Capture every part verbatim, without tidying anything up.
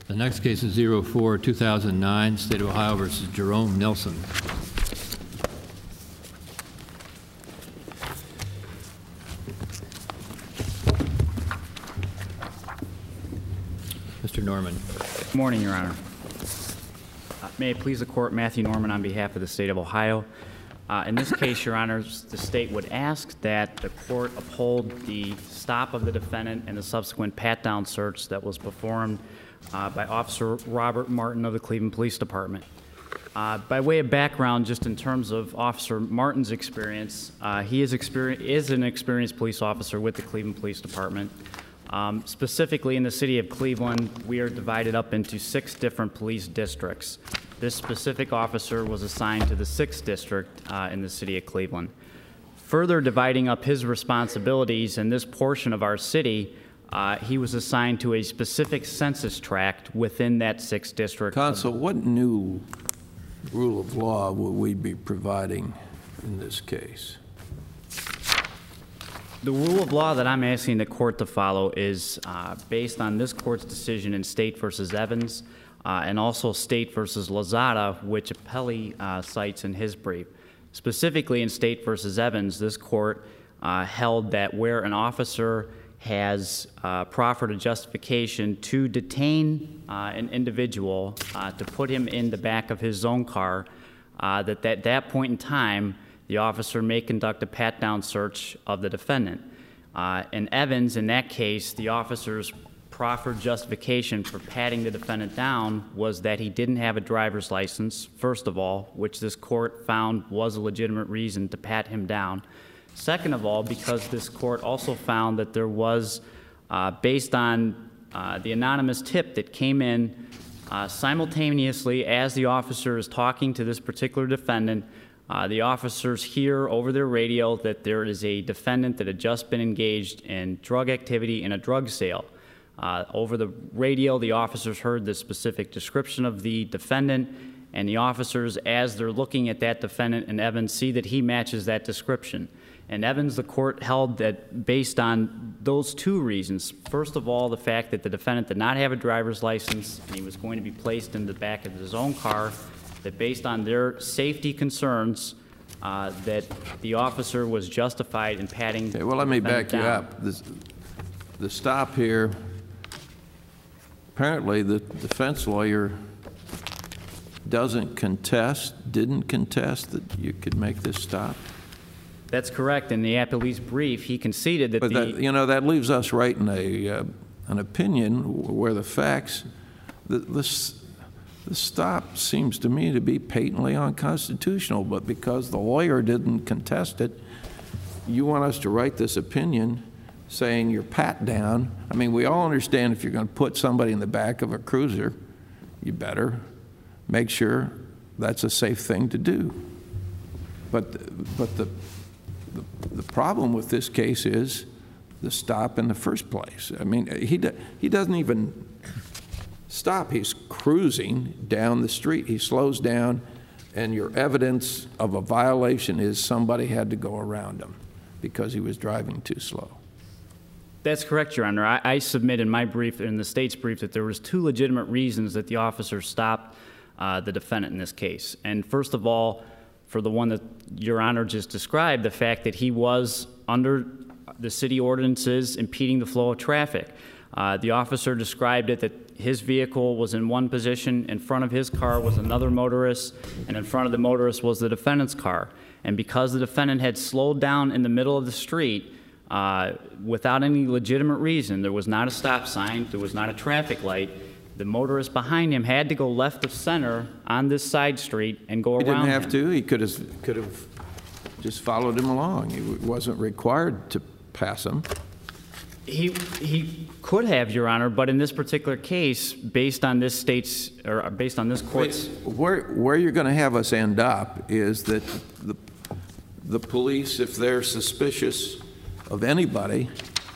The next case is zero four two thousand nine, State of Ohio versus Jerome Nelson. Mister Norman. Good morning, Your Honor. Uh, may it please the Court, Matthew Norman on behalf of the State of Ohio. Uh, in this case, Your Honors, the State would ask that the Court uphold the stop of the defendant and the subsequent pat-down search that was performed uh, by Officer Robert Martin of the Cleveland Police Department. Uh, by way of background, just in terms of Officer Martin's experience, uh, he is, experience, is an experienced police officer with the Cleveland Police Department. Um, specifically in the city of Cleveland, we are divided up into six different police districts. This specific officer was assigned to the sixth district uh, in the city of Cleveland. Further dividing up his responsibilities in this portion of our city, uh, he was assigned to a specific census tract within that sixth district. Counsel, what new rule of law will we be providing in this case? The rule of law that I'm asking the court to follow is uh, based on this court's decision in State versus Evans uh, and also State versus Lozada, which Appelli uh, cites in his brief. Specifically in State versus Evans, this court uh, held that where an officer has uh, proffered a justification to detain uh, an individual uh, to put him in the back of his own car, uh, that at that point in time, the officer may conduct a pat-down search of the defendant. Uh, in Evans, in that case, the officer's proffered justification for patting the defendant down was that he didn't have a driver's license, first of all, which this court found was a legitimate reason to pat him down. Second of all, because this court also found that there was, uh, based on uh, the anonymous tip that came in uh, simultaneously as the officer is talking to this particular defendant, Uh, the officers hear over their radio that there is a defendant that had just been engaged in drug activity in a drug sale. Uh, over the radio, the officers heard the specific description of the defendant, and the officers, as they're looking at that defendant in Evans, see that he matches that description. In Evans, the court held that based on those two reasons, first of all, the fact that the defendant did not have a driver's license and he was going to be placed in the back of his own car, that based on their safety concerns, uh, that the officer was justified in patting. Okay, well, let me back you down. up. This, the stop here, apparently the defense lawyer doesn't contest, didn't contest that you could make this stop. That's correct. In the appellee's brief, he conceded that but the... That, you know, that leaves us right in a, uh, an opinion where the facts, the, this, The stop seems to me to be patently unconstitutional, but because the lawyer didn't contest it, you want us to write this opinion saying you're pat down. I mean, we all understand if you're going to put somebody in the back of a cruiser, you better make sure that's a safe thing to do. But, but the, the, the problem with this case is the stop in the first place. I mean, he, he doesn't even stop. He's cruising down the street. He slows down, and your evidence of a violation is somebody had to go around him because he was driving too slow. That's correct, Your Honor. I, I submit in my brief, in the state's brief, that there was two legitimate reasons that the officer stopped uh, the defendant in this case. And first of all, for the one that Your Honor just described, the fact that he was under the city ordinances impeding the flow of traffic. Uh, the officer described it that his vehicle was in one position, in front of his car was another motorist, and in front of the motorist was the defendant's car. And because the defendant had slowed down in the middle of the street uh, without any legitimate reason, there was not a stop sign, there was not a traffic light, the motorist behind him had to go left of center on this side street and go he around He didn't have him. to. He could have, could have just followed him along. He wasn't required to pass him. He he could have, Your Honor, but in this particular case, based on this state's or based on this court's, where where you're going to have us end up is that the the police, if they're suspicious of anybody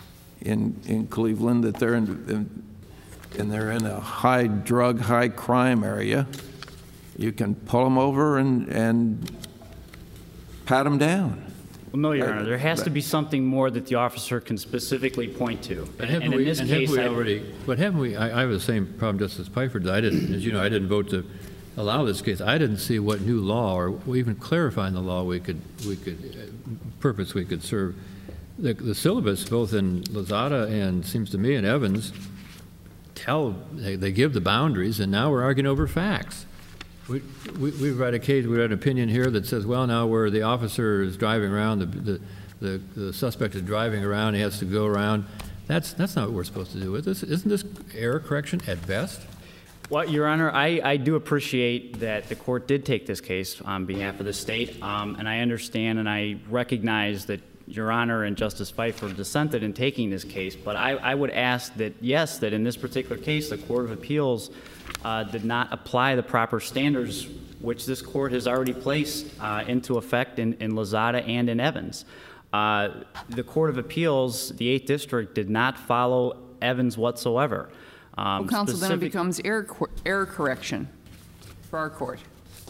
in in Cleveland, that they're in, in and they're in a high drug, high crime area, you can pull them over and and pat them down. Well, no, Your Uh, Honor, there has to be something more that the officer can specifically point to. And haven't And in we, this and case, haven't we I- already, but haven't we, I, I have the same problem Justice Pfeiffer did. I didn't, as you know, I didn't vote to allow this case. I didn't see what new law or even clarifying the law we could, we could, uh, purpose we could serve. The, the syllabus, both in Lozada and, seems to me, in Evans, tell, they, they give the boundaries, and now we're arguing over facts. We, we, we've read a case, we read an opinion here that says, well, now where the officer is driving around, the, the, the, the suspect is driving around, he has to go around. That's, that's not what we're supposed to do with this. Isn't this error correction at best? Well, Your Honor, I, I do appreciate that the court did take this case on behalf of the state, um, and I understand and I recognize that Your Honor and Justice Pfeiffer dissented in taking this case, but I, I would ask that, yes, that in this particular case, the Court of Appeals uh, did not apply the proper standards which this court has already placed uh, into effect in, in Lozada and in Evans. Uh, the Court of Appeals, the eighth District, did not follow Evans whatsoever. Um, Well, counsel, then it specific- becomes error, cor- error correction for our court.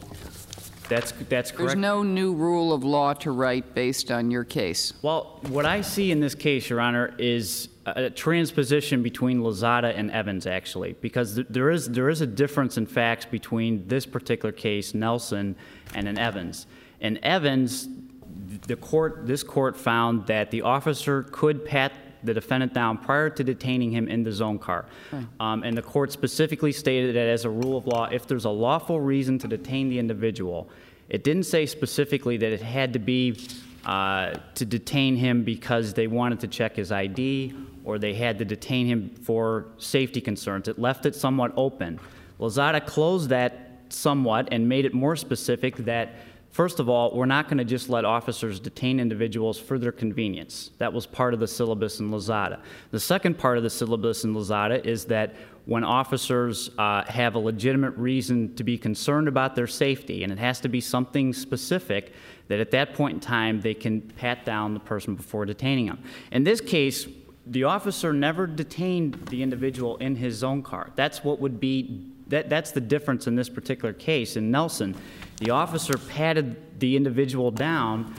That's, that's There's correct. no new rule of law to write based on your case. Well, what I see in this case, Your Honor, is a a transposition between Lozada and Evans, actually, because th- there is, there is a difference in facts between this particular case, Nelson, and in Evans. In Evans, the court, this court found that the officer could pat the defendant down prior to detaining him in the zone car. Um, and the court specifically stated that as a rule of law, if there's a lawful reason to detain the individual, it didn't say specifically that it had to be uh, to detain him because they wanted to check his I D or they had to detain him for safety concerns. It left it somewhat open. Lozada closed that somewhat and made it more specific that, first of all, we're not going to just let officers detain individuals for their convenience. That was part of the syllabus in Lozada. The second part of the syllabus in Lozada is that when officers uh, have a legitimate reason to be concerned about their safety, and it has to be something specific, that at that point in time they can pat down the person before detaining them. In this case, the officer never detained the individual in his zone car. That's what would be, that, that's the difference in this particular case. In Nelson, the officer patted the individual down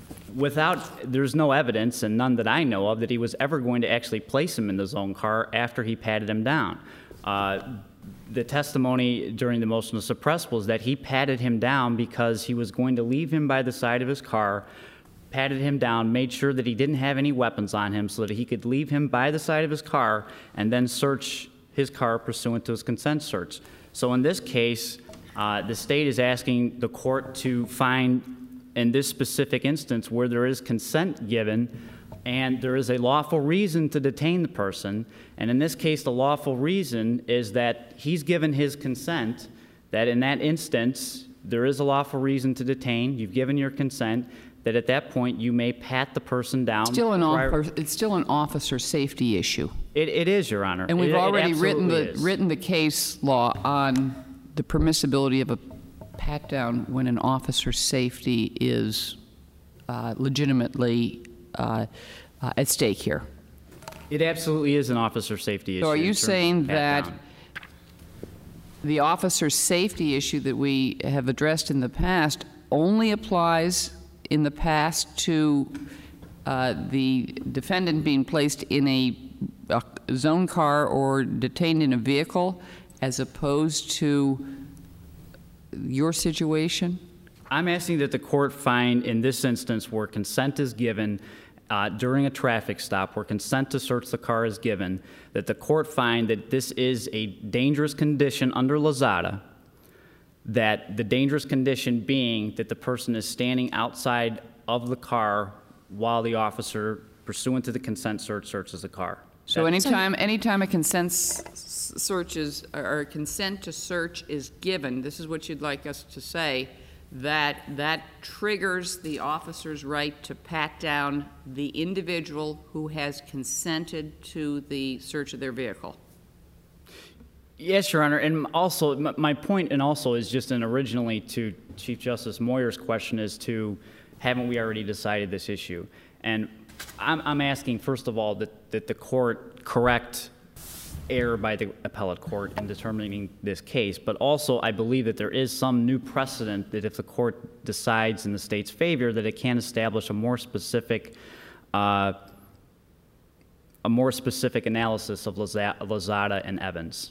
without, there's no evidence, and none that I know of, that he was ever going to actually place him in the zone car after he patted him down. Uh, the testimony during the motion to suppress was that he patted him down because he was going to leave him by the side of his car, patted him down, made sure that he didn't have any weapons on him so that he could leave him by the side of his car and then search his car pursuant to his consent search. So in this case, uh, the state is asking the court to find, in this specific instance, where there is consent given and there is a lawful reason to detain the person, and in this case, the lawful reason is that he's given his consent, that in that instance, there is a lawful reason to detain, you've given your consent, that at that point you may pat the person down. Still an prior- officer, it's still an officer safety issue. It, it is, Your Honor. And we've It- it already written absolutely the, is. written the case law on the permissibility of a pat down when an officer's safety is uh, legitimately uh, uh, at stake here. It absolutely is an officer safety issue. So are in you terms of saying pat that down. the officer's safety issue that we have addressed in the past only applies in the past to uh, the defendant being placed in a, a zone car or detained in a vehicle as opposed to your situation? I'm asking that the court find in this instance where consent is given uh, during a traffic stop, where consent to search the car is given, that the court find that this is a dangerous condition under Lozada, that the dangerous condition being that the person is standing outside of the car while the officer, pursuant to the consent search, searches the car. So That's- anytime, anytime a consent s- s- search is, or a consent to search is given, this is what you'd like us to say, that that triggers the officer's right to pat down the individual who has consented to the search of their vehicle. Yes, Your Honor, and also, m- my point, and also is just in originally to Chief Justice Moyer's question as to, haven't we already decided this issue? And I'm, I'm asking, first of all, that, that the court correct error by the appellate court in determining this case, but also I believe that there is some new precedent that if the court decides in the state's favor, that it can establish a more specific, uh, a more specific analysis of Loza- Lozada and Evans.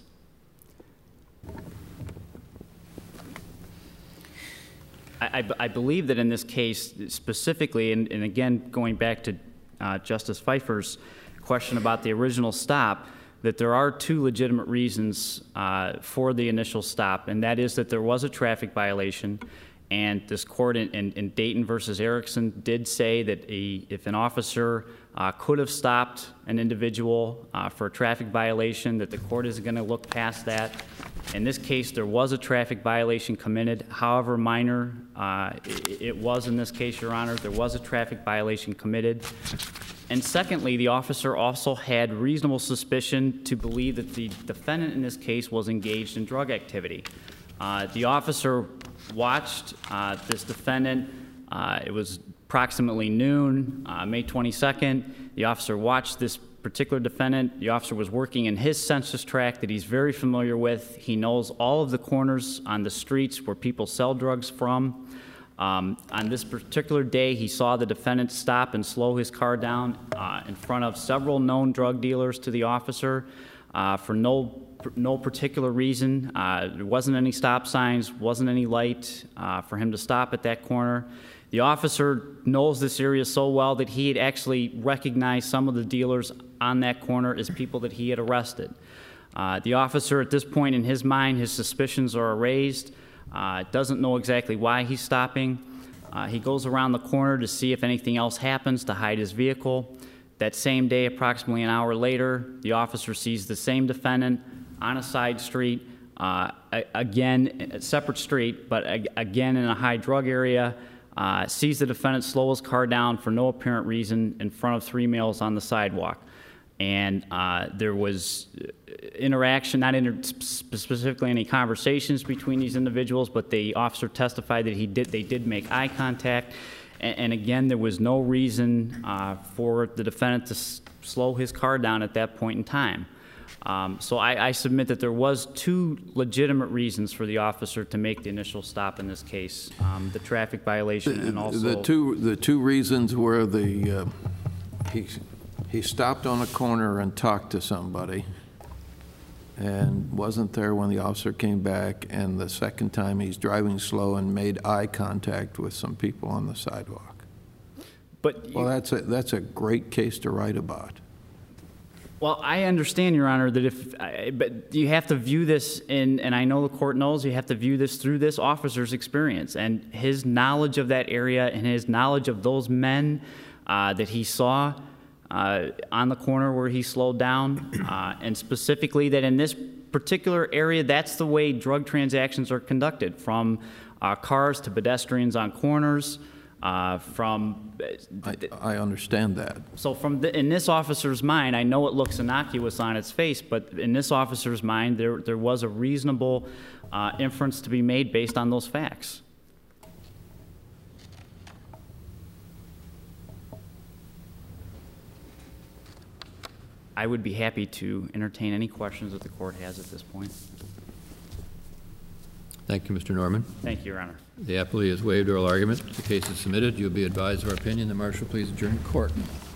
I, I, I believe that in this case specifically, and, and again going back to uh, Justice Pfeiffer's question about the original stop, that there are two legitimate reasons uh, for the initial stop, and that is that there was a traffic violation, and this court in, in, in Dayton versus Erickson did say that a, if an officer uh, could have stopped an individual uh, for a traffic violation, that the court is going to look past that. In this case, there was a traffic violation committed, however minor uh, it, it was in this case, Your Honor. There was a traffic violation committed. And secondly, the officer also had reasonable suspicion to believe that the defendant in this case was engaged in drug activity. Uh, the officer watched uh, this defendant. Uh, it was approximately noon, uh, May twenty-second. The officer watched this particular defendant. The officer was working in his census tract that he's very familiar with. He knows all of the corners on the streets where people sell drugs from. Um, on this particular day, he saw the defendant stop and slow his car down uh, in front of several known drug dealers to the officer uh, for no no particular reason. Uh, there wasn't any stop signs, wasn't any light uh, for him to stop at that corner. The officer knows this area so well that he had actually recognized some of the dealers on that corner as people that he had arrested. Uh, the officer, at this point in his mind, his suspicions are raised. Uh, doesn't know exactly why he's stopping. Uh, he goes around the corner to see if anything else happens to hide his vehicle. That same day, approximately an hour later, the officer sees the same defendant on a side street, uh, again, a separate street, but again in a high drug area, uh, sees the defendant slow his car down for no apparent reason in front of three males on the sidewalk. And uh, there was interaction, not inter specifically any conversations between these individuals, but the officer testified that he did, they did make eye contact. And, and again, there was no reason uh, for the defendant to s slow his car down at that point in time. Um, so I, I submit that there was two legitimate reasons for the officer to make the initial stop in this case: um, the traffic violation and also the two the two reasons were the uh, he he stopped on a corner and talked to somebody, and wasn't there when the officer came back, and the second time he's driving slow and made eye contact with some people on the sidewalk. But well, that's a that's a great case to write about. Well, I understand, Your Honor, that if, but you have to view this in, and I know the court knows, you have to view this through this officer's experience and his knowledge of that area and his knowledge of those men uh, that he saw uh, on the corner where he slowed down, uh, and specifically that in this particular area, that's the way drug transactions are conducted, from uh, cars to pedestrians on corners. Uh, from I, I understand that. So from the, in this officer's mind, I know it looks innocuous on its face, but in this officer's mind, there there was a reasonable uh, inference to be made based on those facts. I would be happy to entertain any questions that the court has at this point. Thank you, Mister Norman. Thank you, Your Honor. The appellee has waived oral argument. The case is submitted. You'll be advised of our opinion. The marshal, please adjourn court.